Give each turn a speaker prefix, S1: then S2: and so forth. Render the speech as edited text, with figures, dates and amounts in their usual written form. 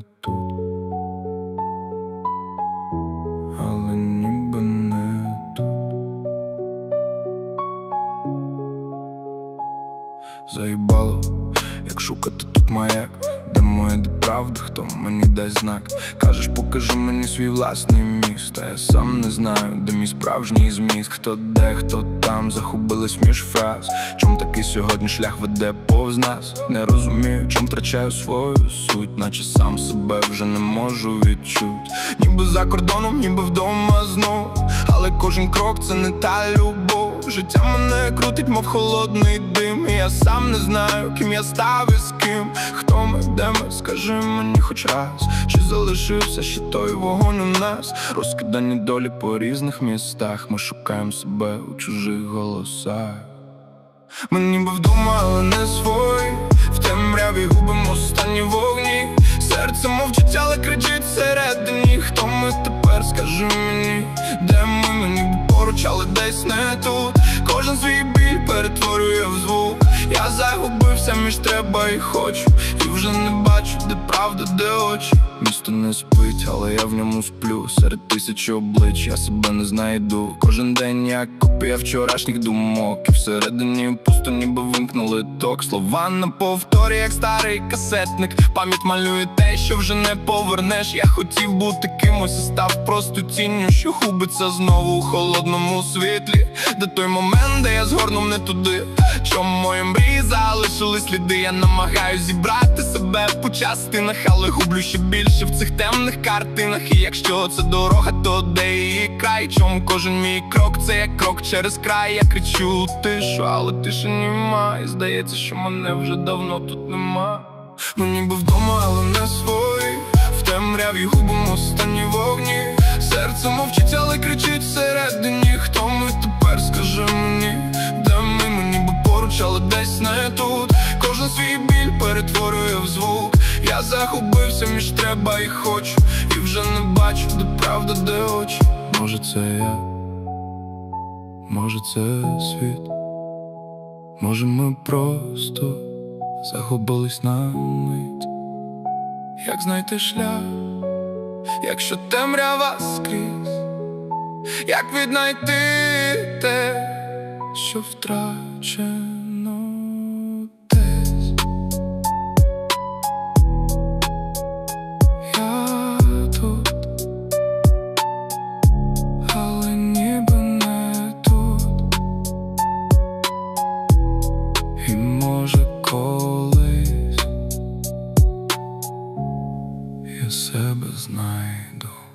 S1: тут, але ніби не тут. Заїбало, як шукати тут маяк, де моє, де правда, хто мені дасть знак. Кажеш, покажи мені свій власний міст, а я сам не знаю, де мій справжній зміст. Хто де, хто там, захубились між фраз. Чом такий сьогодні шлях веде повз нас? Не розумію, чом втрачаю свою суть, наче сам себе вже не можу відчуть. Ніби за кордоном, ніби вдома знов, але кожен крок це не та любов. Життя мене крутить, мов холодний дим, і я сам не знаю, ким я став і з ким. Хто ми, де ми, скажи мені хоч раз, чи залишився ще той вогонь у нас? Розкидані долі по різних містах, ми шукаємо себе у чужих голосах. Ми ніби вдома, але не свої, в темряві губимо останні вогні. Серце мовчить, але кричить всередині. Хто ми тепер, скажи мені, де ми ніби поруч, але десь не тут. Кожен свій біль перетворює в звук. Я загубився між треба і хочу, і вже не бачу, де правда, де очі. Місто не спить, але я в ньому сплю. Серед тисячі облич я себе не знайду. Кожен день як копія вчорашніх думок, і всередині пусто, ніби вимкнули ток. Слова на повторі, як старий касетник. Пам'ять малює те, що вже не повернеш. Я хотів бути кимось, а став просто тінню, що губиться знову у холодному світлі. Де той момент, де я згорнув не туди. Чому мої мрії залишили сліди? Я намагаюсь зібрати себе по частинах, але гублю ще більше в цих темних картинах. І якщо це дорога, то де її край? Чому кожен мій крок це як крок через край? Я кричу у тишу, але тиші немає. Здається, що мене вже давно тут нема. Ми ніби вдома, але не свої, в темряві губимо останні вогні. Серце мовчить, але кричить всередині. Хто ми тепер, скажи мені, де ми ніби поруч, але десь не тут. Кожен свій біль перетворює в звук. Я загубився між треба і хочу, і вже не бачу, де правда, де очі. Може це я, може це світ, може ми просто загубились на мить. Як знайти шлях, якщо темрява скрізь? Як віднайти те, що втрачено десь? Я тут, але ніби не тут. І може колись я себе знайду.